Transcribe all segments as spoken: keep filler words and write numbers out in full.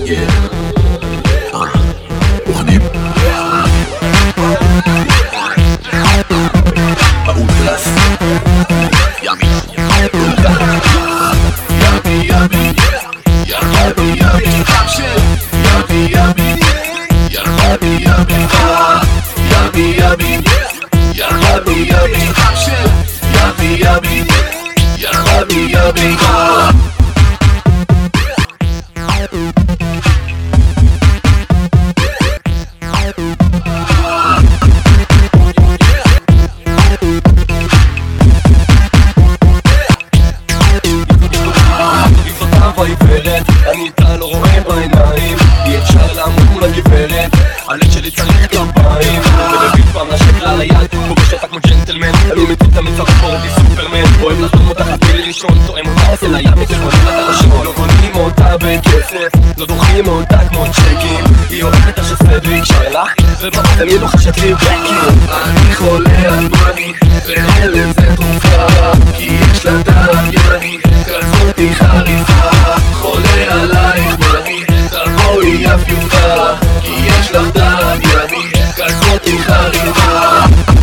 מוכנים? באולטרס ימי ימי ימי ימי ימי חמשל ימי ימי ימי ימי ימי ימי ימי ימי חמשל ימי ימי ימי ימי אני איתה לא רואה בעיניים, אי אפשר לעמוד מול הגברת, הלב שלי צריך כפיים, ומבין פעם נשק לה ליד, פוגש אותה כמו ג'נטלמן, אני מטומטם מצב ספורטי סופרמן, אוהב לחתום אותה חתילי לישון, תואם אותה עושה לים, מתכונים לה ראשון, לא קונים אותה בכסף, לא דוחים אותה כמו צ'קים, היא אוהבת השסדריק שרלך, ובאתם היא לוחשת לי בקים. אני חולה על מני, ואין לזה תרופה, כי יש לה טעם ימני, כזאתי חריפה. חולה עלייך מני, תבואי יפיופה, כי יש לך טעם ימי, כזאתי חריפה.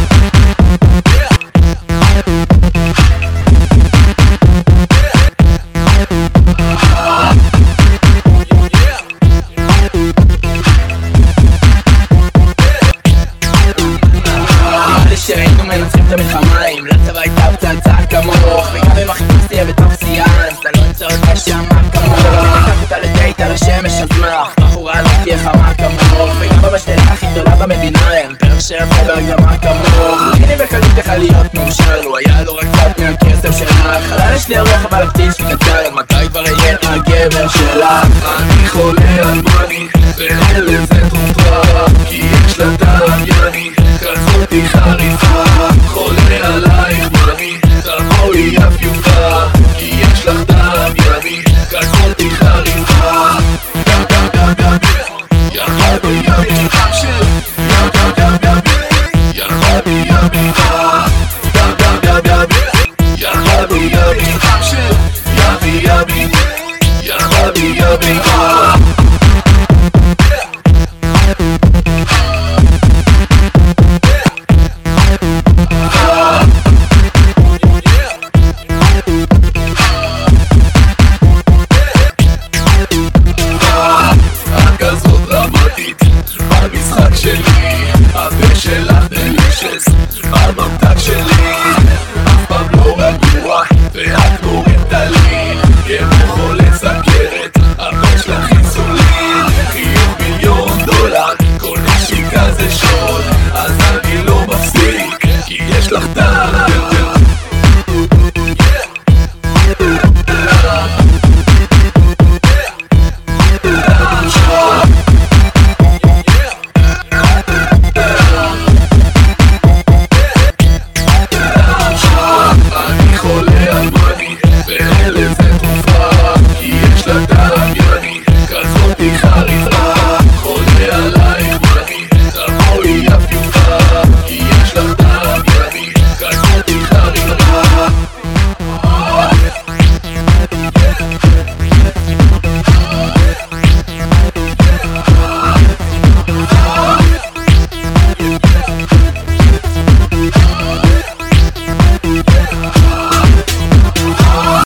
שהיינו מנצחים את המלחמה אם לצבא הייתה פצצה כמוך וגם אם החיפוש תהיה בתוך סיאנס אתה לא ימצא אותה שמה כמוך לקח אותה לדייט על השמש אז מח בחורה לא תהיה חמה כמוך וגם במשתלה הכי גדולה במדינה הם פרק שרפה בהגדמה כמוך הנה בקלות ככה להיות מאושר לו היה לו רק קצת מהכסף שלך חלל יש לי הרוח אבל הפתיל שקצר מתי כבר יהיה הגבר שלך. אני חולה על מני ואין לזה תרופה כי יש לה טעם ימי כזאתי חריפה. חולה עלייך מני תבואי יפיופה